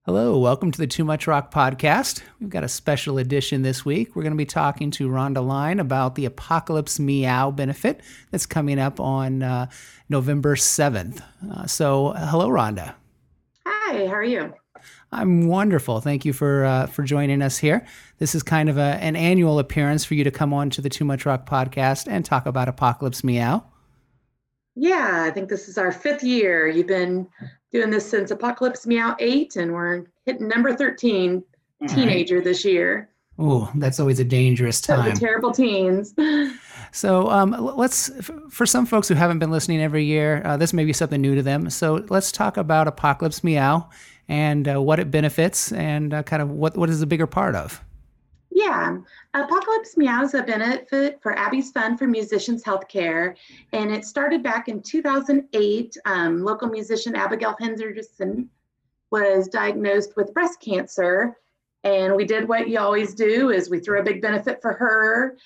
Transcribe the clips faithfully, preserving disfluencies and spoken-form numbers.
Hello, welcome to the Too Much Rock podcast. We've got a special edition this week. We're going to be talking to Rhonda Line about the Apocalypse Meow benefit that's coming up on uh, November seventh. Uh, so, hello, Rhonda. Hi, how are you? I'm wonderful. Thank you for uh, for joining us here. This is kind of a, an annual appearance for you to come on to the Too Much Rock podcast and talk about Apocalypse Meow. Yeah, I think this is our fifth year. You've been doing this since Apocalypse Meow eight, and we're hitting number thirteen, All teenager right. this year. Oh, that's always a dangerous So the time. terrible teens. So um, let's, for some folks who haven't been listening every year, uh, this may be something new to them. So let's talk about Apocalypse Meow and uh, what it benefits and uh, kind of what, what is the bigger part of. Yeah, Apocalypse Meow is a benefit for Abby's Fund for Musicians Healthcare, and it started back in two thousand eight. Um, local musician Abigail Henderson was diagnosed with breast cancer, and we did what you always do: is we threw a big benefit for her.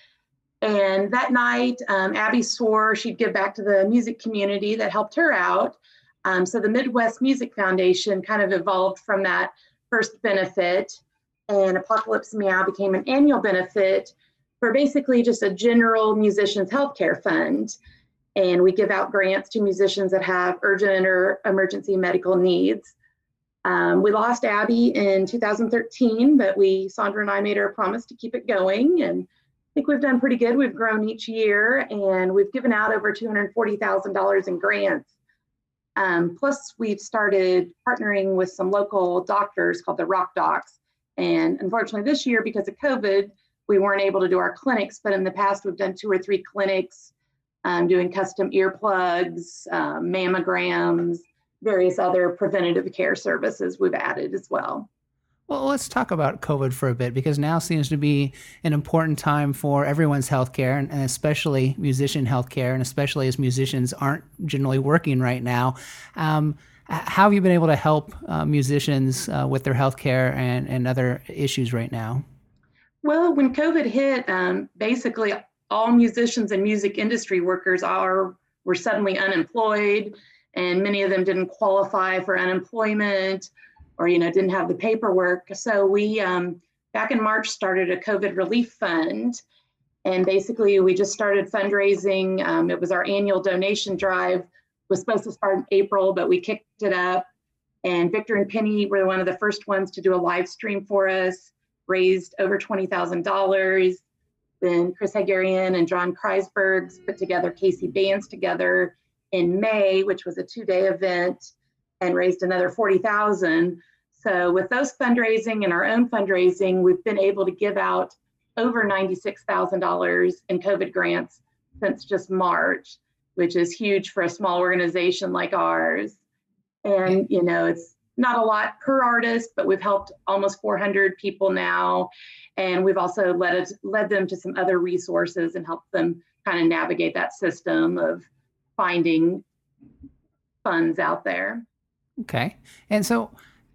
And that night, um, Abby swore she'd give back to the music community that helped her out. Um, so the Midwest Music Foundation kind of evolved from that first benefit, and Apocalypse Meow became an annual benefit for basically just a general musicians healthcare fund. And we give out grants to musicians that have urgent or emergency medical needs. Um, we lost Abby in two thousand thirteen, but we, Sandra and I, made her a promise to keep it going. And I think we've done pretty good. We've grown each year, and we've given out over two hundred forty thousand dollars in grants. Um, plus, we've started partnering with some local doctors called the Rock Docs. And unfortunately, this year, because of COVID, we weren't able to do our clinics. But in the past, we've done two or three clinics, um, doing custom earplugs, um, mammograms, various other preventative care services we've added as well. Well, let's talk about COVID for a bit, because now seems to be an important time for everyone's healthcare, and, and especially musician healthcare, and especially as musicians aren't generally working right now. Um, how have you been able to help uh, musicians uh, with their healthcare and, and other issues right now? Well, when COVID hit, um, basically all musicians and music industry workers are were suddenly unemployed, and many of them didn't qualify for unemployment, or, you know, didn't have the paperwork. So we, um, back in March, started a COVID relief fund. And basically we just started fundraising. Um, it was our annual donation drive, was supposed to start in April, but we kicked it up. And Victor and Penny were one of the first ones to do a live stream for us, raised over twenty thousand dollars. Then Chris Hagarian and John Kreisbergs put together Casey Bands together in May, which was a two-day event, and raised another forty thousand dollars. So with those fundraising and our own fundraising, we've been able to give out over ninety-six thousand dollars in COVID grants since just March, which is huge for a small organization like ours. And, you know, it's not a lot per artist, but we've helped almost four hundred people now. And we've also led, it, led them to some other resources and helped them kind of navigate that system of finding funds out there. Okay. And so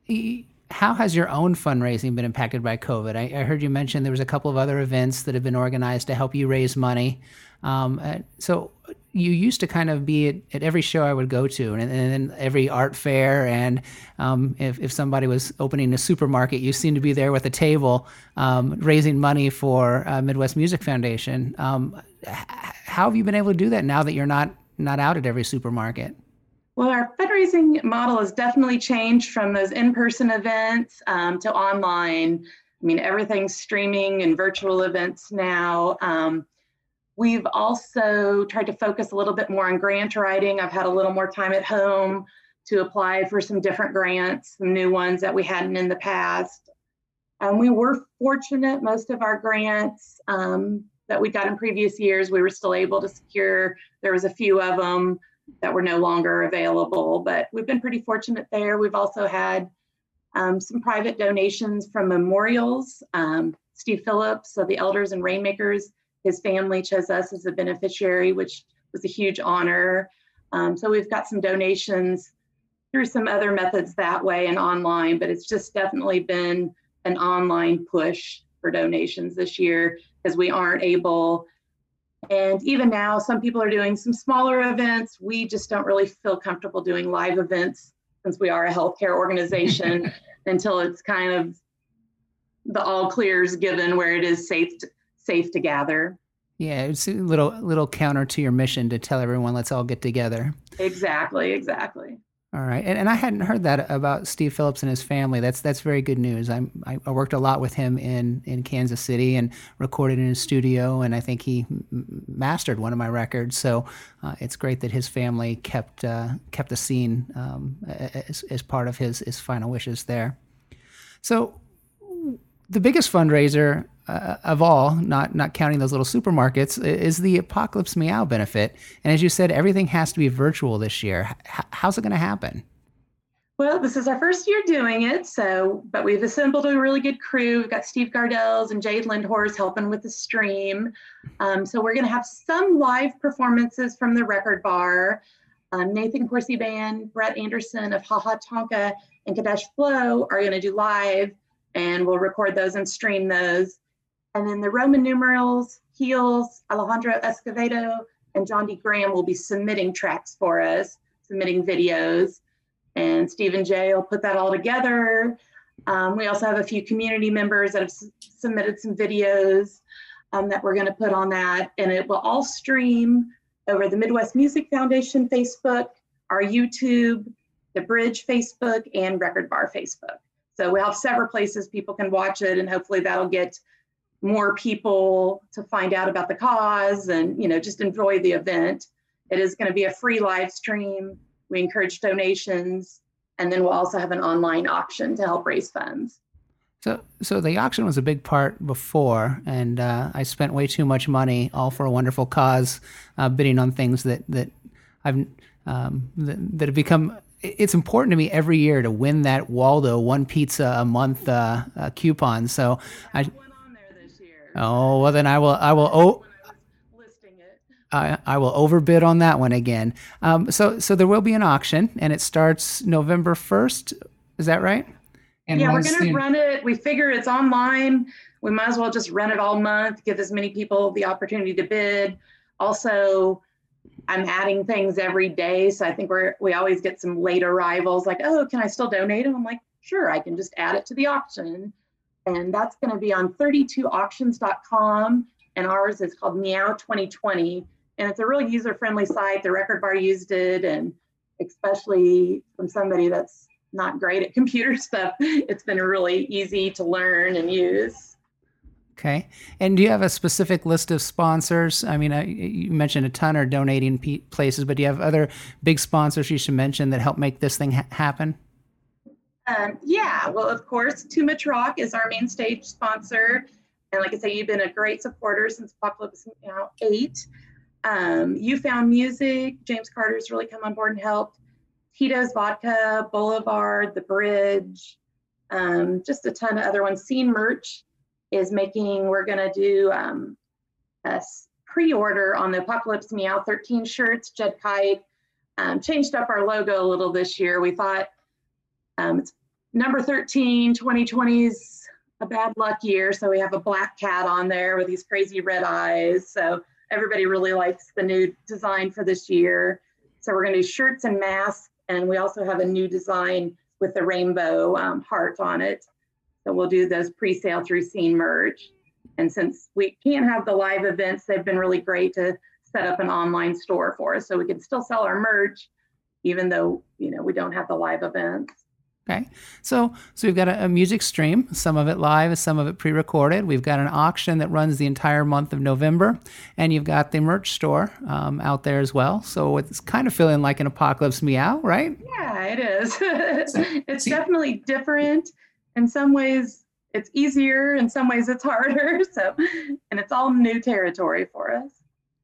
how has your own fundraising been impacted by COVID? I, I heard you mention there was a couple of other events that have been organized to help you raise money. Um, so you used to kind of be at, at every show I would go to, and, and then every art fair, and um, if, if somebody was opening a supermarket, you seemed to be there with a table um, raising money for uh, Midwest Music Foundation. Um, how have you been able to do that now that you're not not out at every supermarket? Well, our fundraising model has definitely changed from those in-person events um, to online. I mean, everything's streaming and virtual events now. Um, we've also tried to focus a little bit more on grant writing. I've had a little more time at home to apply for some different grants, some new ones that we hadn't in the past. Um, we were fortunate, most of our grants um, that we got in previous years, we were still able to secure. There was a few of them that were no longer available, but we've been pretty fortunate there. We've also had um, some private donations from memorials. Um, Steve Phillips of the Elders and Rainmakers, his family chose us as a beneficiary, which was a huge honor. Um, so we've got some donations through some other methods that way and online, but it's just definitely been an online push for donations this year because we aren't able. And even now, some people are doing some smaller events. We just don't really feel comfortable doing live events since we are a healthcare organization. until it's kind of the all clears given where it is safe to, safe to gather. Yeah, it's a little little counter to your mission to tell everyone, let's all get together. Exactly, exactly. All right, and, and I hadn't heard that about Steve Phillips and his family. That's that's very good news. I'm, I I worked a lot with him in, in Kansas City and recorded in his studio, and I think he m- mastered one of my records. So uh, it's great that his family kept uh, kept the scene um, as, as part of his his final wishes there. So the biggest fundraiser uh, of all, not not counting those little supermarkets, is the Apocalypse Meow benefit. And as you said, everything has to be virtual this year. H- how's it going to happen? Well, this is our first year doing it, so but we've assembled a really good crew. We've got Steve Gardells and Jade Lindhorst helping with the stream. Um, so we're going to have some live performances from the Record Bar. Um, Nathan Corsi Band, Brett Anderson of Ha Ha Tonka, and Kadesh Flow are going to do live, and we'll record those and stream those. And then the Roman numerals, Heels, Alejandro Escovedo, and John D. Graham will be submitting tracks for us, submitting videos. And Steve and Jay will put that all together. Um, we also have a few community members that have s- submitted some videos um, that we're going to put on that. And it will all stream over the Midwest Music Foundation Facebook, our YouTube, the Bridge Facebook, and Record Bar Facebook. So we'll have several places people can watch it, and hopefully that'll get more people to find out about the cause and, you know, just enjoy the event. It is going to be a free live stream. We encourage donations, and then we'll also have an online auction to help raise funds. So, so the auction was a big part before, and uh, I spent way too much money, all for a wonderful cause, uh, bidding on things that that I've um, that, that have become. It's important to me every year to win that Waldo one pizza a month uh, uh, coupon. So I. Oh well, then I will. I will. Oh, I, I will overbid on that one again. Um, so, so there will be an auction, and it starts November first. Is that right? And yeah, we're going to run it. We figure it's online. We might as well just run it all month, give as many people the opportunity to bid. Also, I'm adding things every day, so I think we're we always get some late arrivals like, oh, can I still donate? And I'm like, sure, I can just add it to the auction. And that's going to be on thirty-two auctions dot com, and ours is called Meow twenty twenty, and it's a really user-friendly site. The Record Bar used it, and especially from somebody that's not great at computer stuff, it's been really easy to learn and use. Okay. And do you have a specific list of sponsors? I mean, I, you mentioned a ton are donating p- places, but do you have other big sponsors you should mention that help make this thing ha- happen? Um, yeah, well, of course, Too Much Rock is our main stage sponsor. And like I say, you've been a great supporter since Apocalypse Meow eight. Um, You Found Music, James Carter's really come on board and helped. Tito's Vodka, Boulevard, The Bridge, um, just a ton of other ones. Scene Merch is making, we're going to do um, a pre-order on the Apocalypse Meow thirteen shirts. Jed Kite um, changed up our logo a little this year. We thought um, it's number thirteen, twenty twenty is a bad luck year. So we have a black cat on there with these crazy red eyes. So everybody really likes the new design for this year. So we're going to do shirts and masks. And we also have a new design with the rainbow um, heart on it. So we'll do those pre-sale through Scene Merch. And since we can't have the live events, they've been really great to set up an online store for us. So we can still sell our merch, even though, you know, we don't have the live events. Okay. So so we've got a, a music stream, some of it live, some of it pre-recorded. We've got an auction that runs the entire month of November, and you've got the merch store um, out there as well. So it's kind of feeling like an Apocalypse Meow, right? Yeah, it is. It's definitely different. In some ways, it's easier. In some ways, it's harder. So, and it's all new territory for us.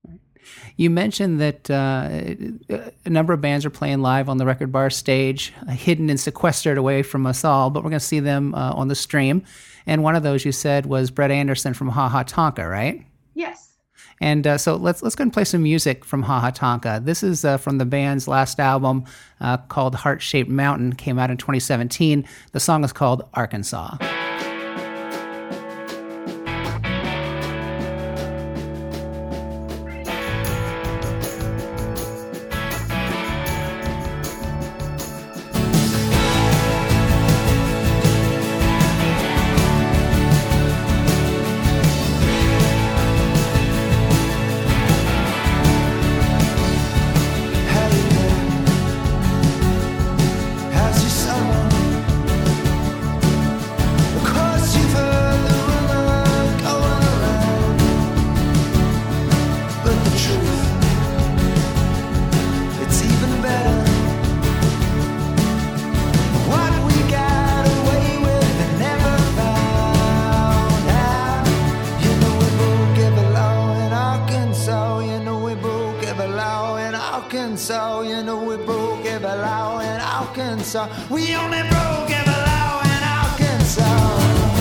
You mentioned that uh, a number of bands are playing live on the Record Bar stage, uh, hidden and sequestered away from us all, but we're going to see them uh, on the stream. And one of those you said was Brett Anderson from Ha Ha Tonka, right? Yes. And uh, so let's let's go and play some music from Ha Ha Tonka. This is uh, from the band's last album uh, called Heart Shaped Mountain, came out in twenty seventeen. The song is called Arkansas. Arkansas. We only broke every law in Arkansas.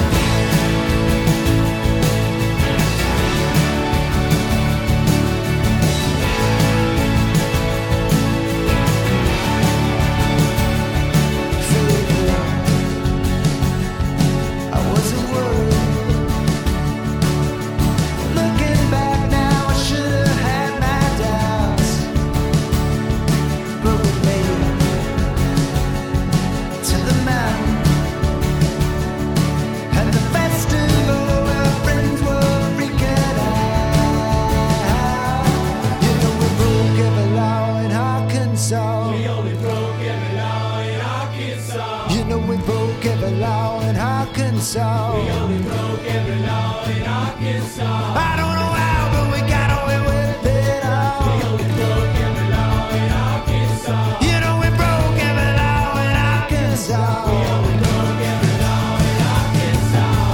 We only broke every law in Arkansas. I don't know how, but we got away with it all. We only broke every law in Arkansas. You know we broke every law in Arkansas. We only broke every law in Arkansas.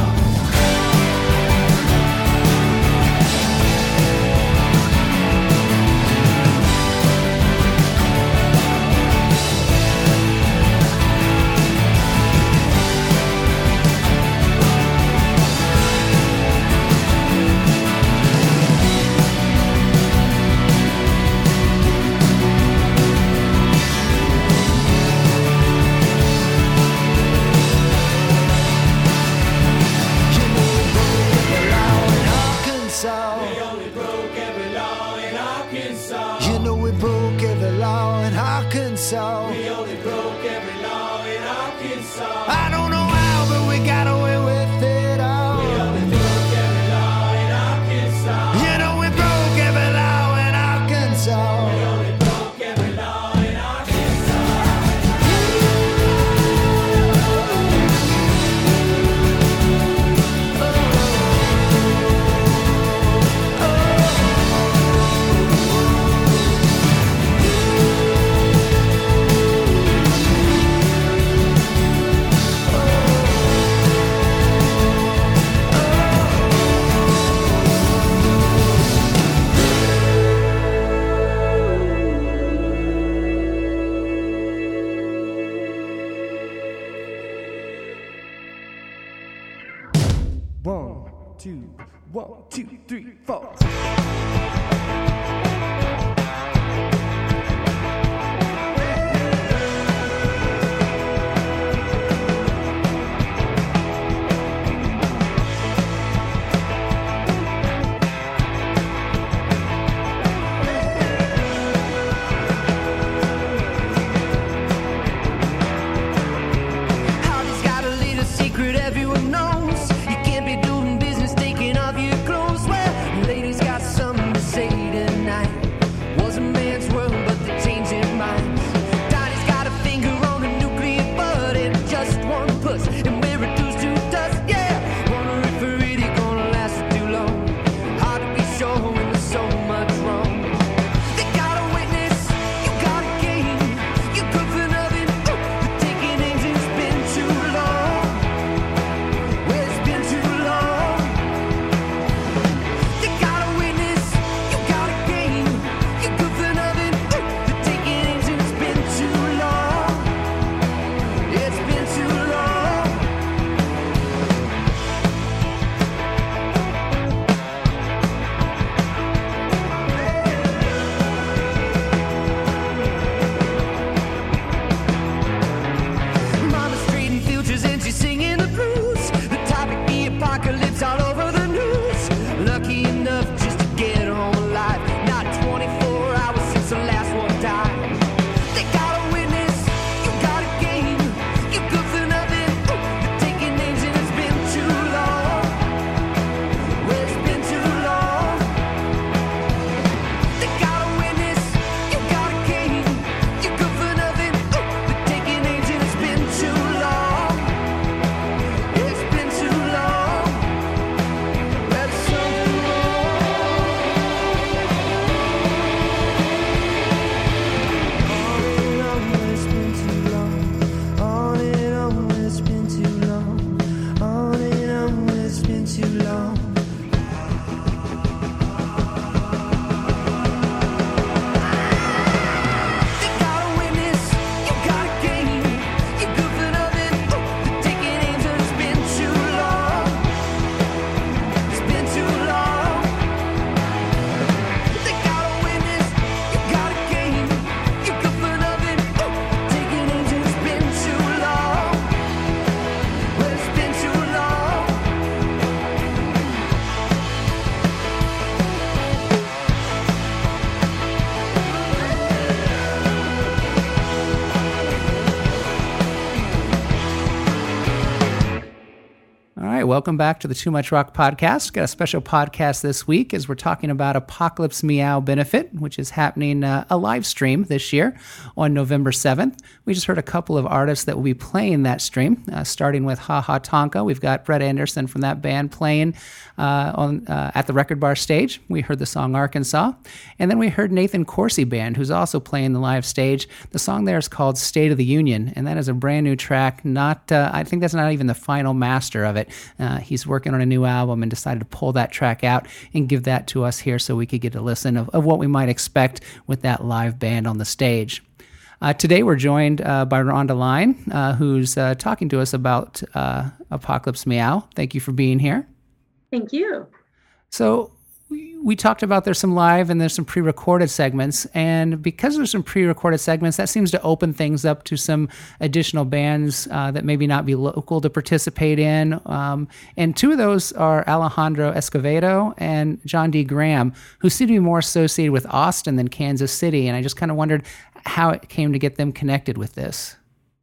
So we only broke every law in Arkansas. I don't know how, but we got away with it all. We only broke every law in Arkansas. You know we broke every law in Arkansas. We only broke every law in One, two, one, two, three, four. Hardy's got a little secret everyone knows. You can't be doing business taking off your clothes. Well, ladies got something to say tonight. Was a man's world, but they changed their minds. Donnie's got a finger on the nuclear bud and just one push, and we're reduced to dust. Yeah, wonder if we're really gonna last for too long. Hard to be sure when there's so much wrong. They got a witness, you got a game. You cook for nothing, you're taking names, it's been too long. All right, welcome back to the Too Much Rock podcast. Got a special podcast this week as we're talking about Apocalypse Meow Benefit, which is happening uh, a live stream this year on November seventh. We just heard a couple of artists that will be playing that stream, uh, starting with Ha Ha Tonka. We've got Brett Anderson from that band playing uh, on uh, at the Record Bar stage. We heard the song Arkansas. And then we heard Nathan Corsi Band, who's also playing the live stage. The song there is called State of the Union, and that is a brand new track. Not, uh, I think that's not even the final master of it. Uh, he's working on a new album and decided to pull that track out and give that to us here so we could get a listen of, of what we might expect with that live band on the stage. Uh, today we're joined uh, by Rhonda Line, uh, who's uh, talking to us about uh, Apocalypse Meow. Thank you for being here. Thank you. So we, we talked about there's some live and there's some pre-recorded segments, and because there's some pre-recorded segments, that seems to open things up to some additional bands uh, that maybe not be local to participate in. Um, and two of those are Alejandro Escovedo and John D. Graham, who seem to be more associated with Austin than Kansas City. And I just kind of wondered how it came to get them connected with this.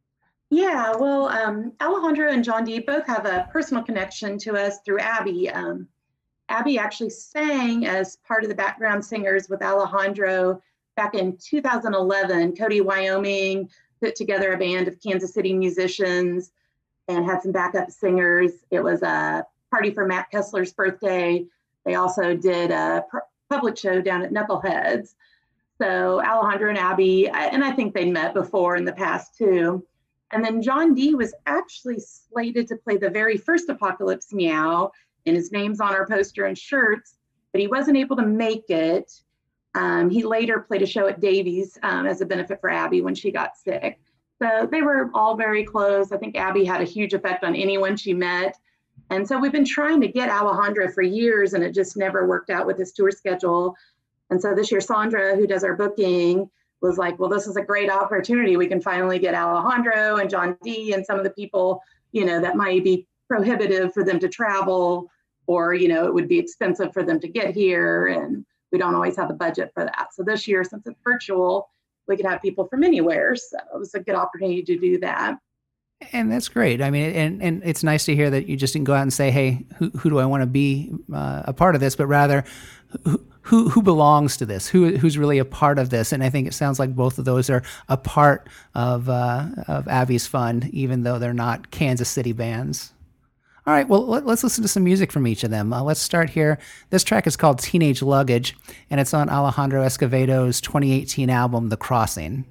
Yeah, well, um, Alejandro and John D. both have a personal connection to us through Abby. Um, Abby actually sang as part of the background singers with Alejandro back in two thousand eleven. Cody, Wyoming put together a band of Kansas City musicians and had some backup singers. It was a party for Matt Kessler's birthday. They also did a pr- public show down at Knuckleheads. So Alejandro and Abby, and I think they met before in the past too. And then John D. was actually slated to play the very first Apocalypse Meow, and his name's on our poster and shirts, but he wasn't able to make it. Um, he later played a show at Davies um, as a benefit for Abby when she got sick. So they were all very close. I think Abby had a huge effect on anyone she met. And so we've been trying to get Alejandro for years, and it just never worked out with his tour schedule. And so this year, Sandra, who does our booking, was like, well, this is a great opportunity. We can finally get Alejandro and John D. and some of the people, you know, that might be prohibitive for them to travel, or, you know, it would be expensive for them to get here. And we don't always have the budget for that. So this year, since it's virtual, we could have people from anywhere. So it was a good opportunity to do that. And that's great. I mean, and, and it's nice to hear that you just didn't go out and say, hey, who, who do I want to be uh, a part of this, but rather who, who who belongs to this, who who's really a part of this. And I think it sounds like both of those are a part of uh, of Abby's Fund, even though they're not Kansas City bands. All right, well, let, let's listen to some music from each of them. Uh, let's start here. This track is called Teenage Luggage, and it's on Alejandro Escovedo's twenty eighteen album, The Crossing.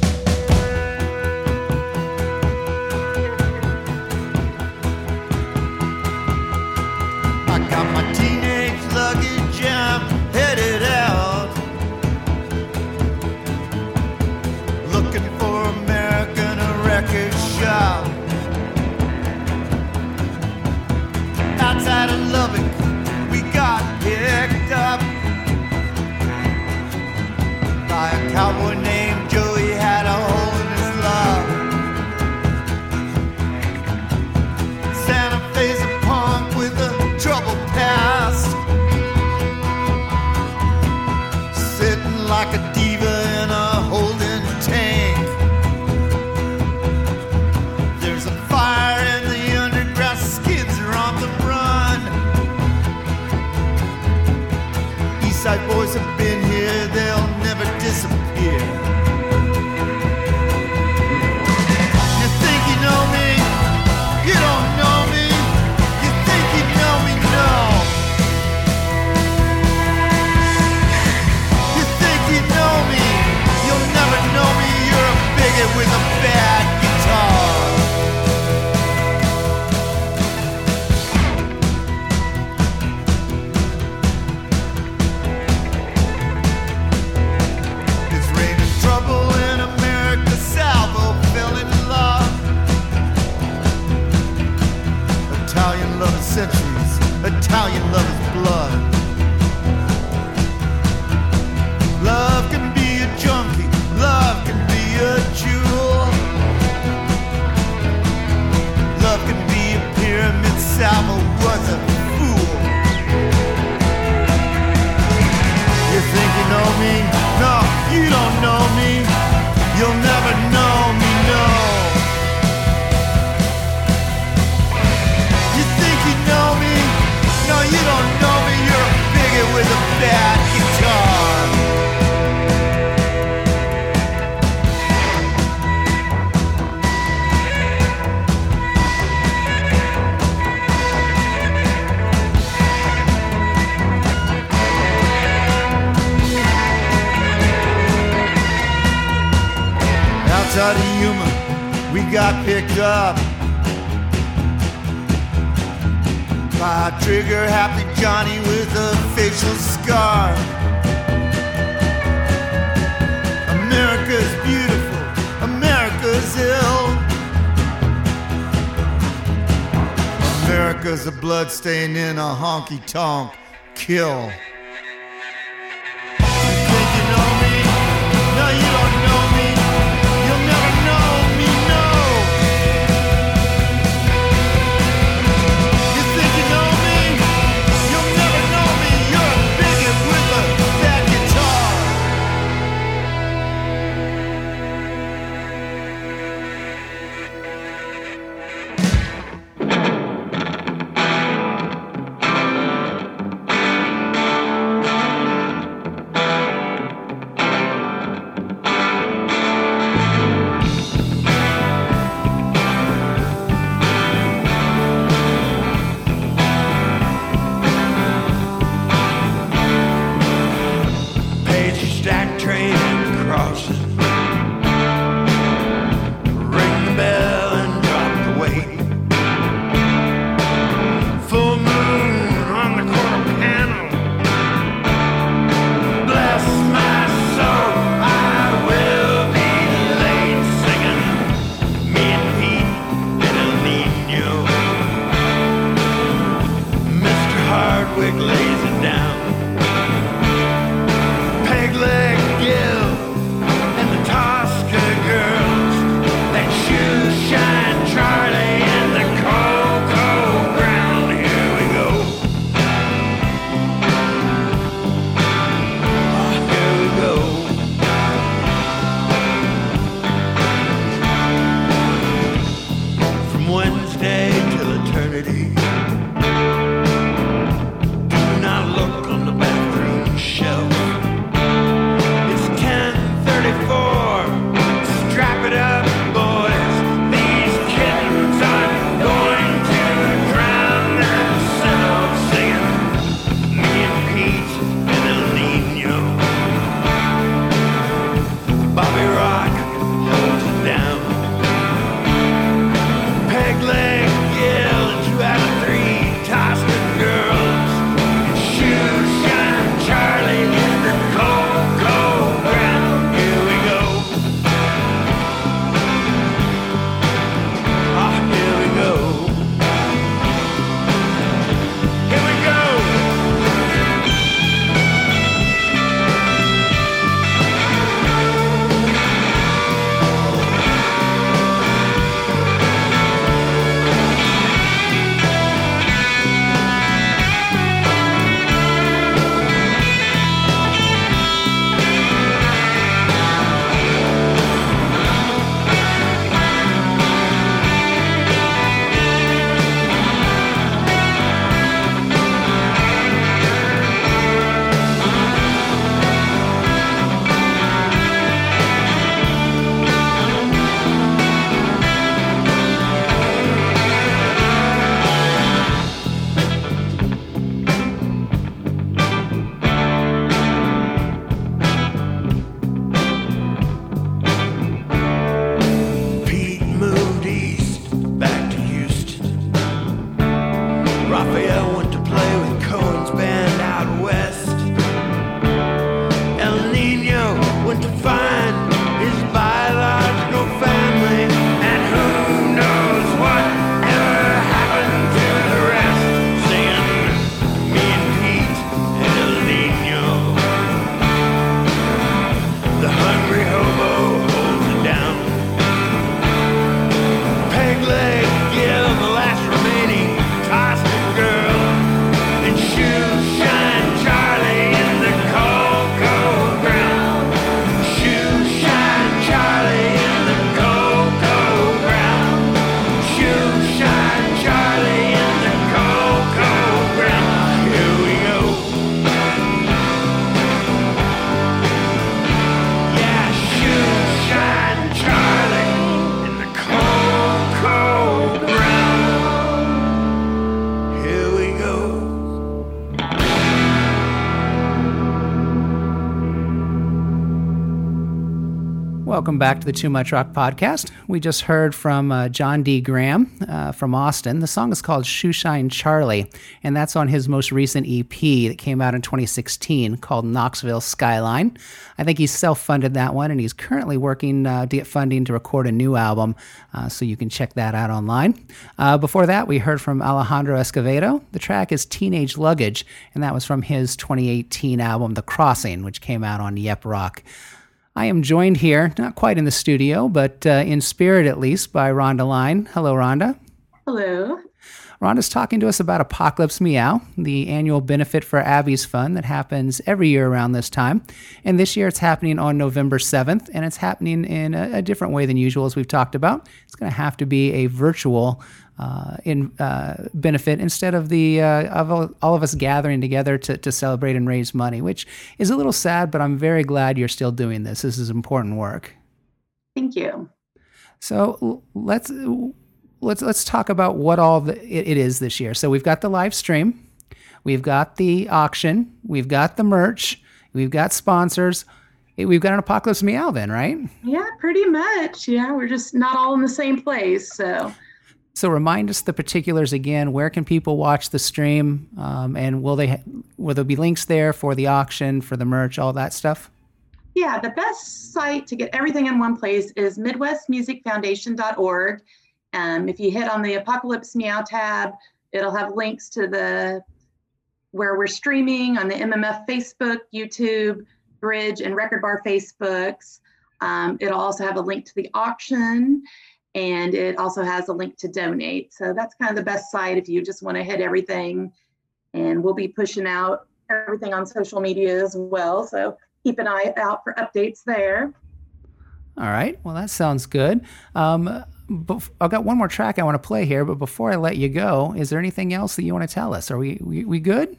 I got my teenage luggage, I'm headed out, looking for American a record shop. Outside of Lubbock, we got picked up by a cowboy named Joe. He had a hole in his love. Santa Fe's a punk with a troubled past, sitting like a diva in a holding tank. There's a fire in the underground, skids are on the run. Eastside boys have been here, they'll never disappear. You think you know me, you don't know me. You think you know me, no. You think you know me, you'll never know me. You're a bigot with a bad guitar. It's raining trouble in America. Salvo fell in love. Italian love is centuries. Italian love is blood. Love can be a junkie. Love can be a jewel. Love can be a pyramid. Salvo was a fool. You think you know me? No, you don't know me. You'll never know me, no. You think you got picked up by a trigger-happy Johnny with a facial scar. America's beautiful, America's ill. America's a bloodstain in a honky-tonk kill. Peg leg, yeah, and two out of three. Welcome back to the Too Much Rock podcast. We just heard from uh, John D. Graham uh, from Austin. The song is called Shoeshine Charlie, and that's on his most recent E P that came out in twenty sixteen called Knoxville Skyline. I think he's self-funded that one, and he's currently working uh, to get funding to record a new album, uh, so you can check that out online. Uh, before that, we heard from Alejandro Escovedo. The track is Teenage Luggage, and that was from his twenty eighteen album The Crossing, which came out on Yep Rock. I am joined here, not quite in the studio, but uh, in spirit at least, by Rhonda Line. Hello, Rhonda. Hello. Rhonda's talking to us about Apocalypse Meow, the annual benefit for Abby's Fund that happens every year around this time. And this year it's happening on November seventh, and it's happening in a, a different way than usual, as we've talked about. It's going to have to be a virtual uh, in uh, benefit instead of the uh, of all, all of us gathering together to, to celebrate and raise money, which is a little sad, but I'm very glad you're still doing this. This is important work. Thank you. So let's let's let's talk about what all the, it, it is this year. So we've got the live stream, we've got the auction, we've got the merch, we've got sponsors. We've got an Apocalypse Meow then, right? Yeah, pretty much. Yeah, we're just not all in the same place. So, so remind us the particulars again. Where can people watch the stream? Um, and will they will there be links there for the auction, for the merch, all that stuff? Yeah, the best site to get everything in one place is midwest music foundation dot org. Um, if you hit on the Apocalypse Meow tab, it'll have links to the where we're streaming on the M M F Facebook, YouTube, Bridge, and Record Bar Facebooks. Um, it'll also have a link to the auction, and it also has a link to donate. So that's kind of the best site if you just want to hit everything. And we'll be pushing out everything on social media as well. So keep an eye out for updates there. All right. Well, that sounds good. Um, bef- I've got one more track I want to play here, but before I let you go, is there anything else that you want to tell us? Are we we, we good?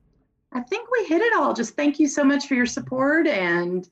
I think we hit it all. Just thank you so much for your support, and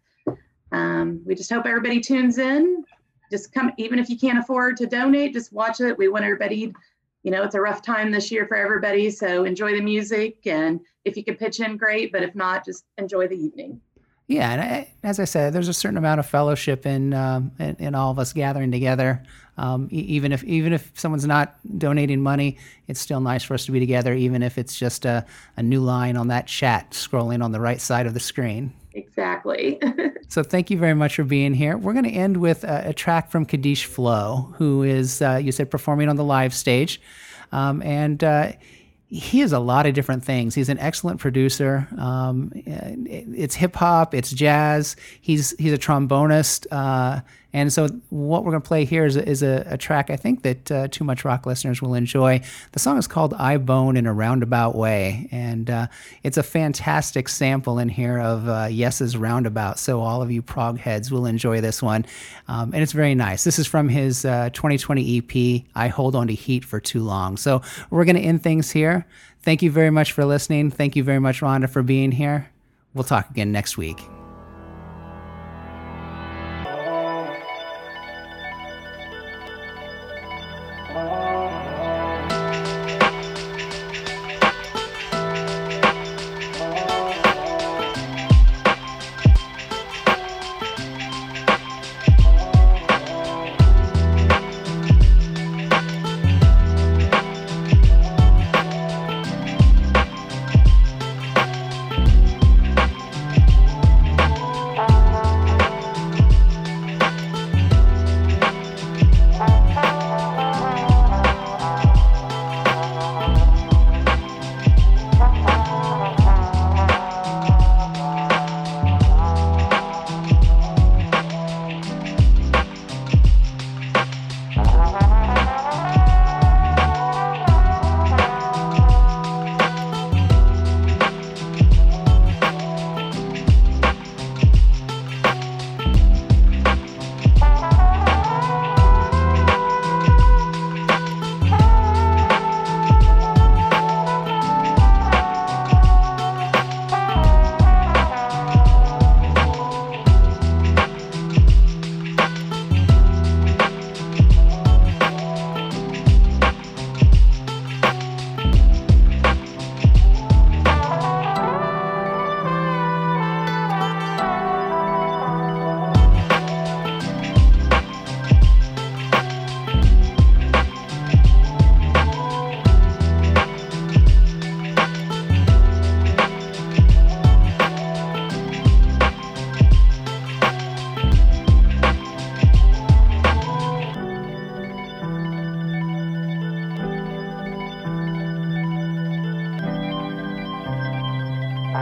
um, we just hope everybody tunes in. Just come, even if you can't afford to donate, just watch it. We want everybody, you know, it's a rough time this year for everybody, so enjoy the music, and if you can pitch in, great, but if not, just enjoy the evening. Yeah, and I, as I said, there's a certain amount of fellowship in um, in, in all of us gathering together. Um, e- even if even if someone's not donating money, it's still nice for us to be together, even if it's just a, a new line on that chat scrolling on the right side of the screen. Exactly. So thank you very much for being here. We're going to end with a, a track from Kadish Flow, who is, uh, you said, performing on the live stage. Um, and uh, he is a lot of different things. He's an excellent producer. Um, it's hip hop, it's jazz. He's he's a trombonist. Uh, and so what we're going to play here is a, is a, a track I think that uh, Too Much Rock listeners will enjoy. The song is called I Bone in a Roundabout Way. And uh, it's a fantastic sample in here of uh, Yes's Roundabout. So all of you prog heads will enjoy this one. Um, and it's very nice. This is from his uh, twenty twenty E P, I Hold On to Heat for Too Long. So we're going to end things here. Thank you very much for listening. Thank you very much, Rhonda, for being here. We'll talk again next week.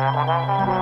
Thank you.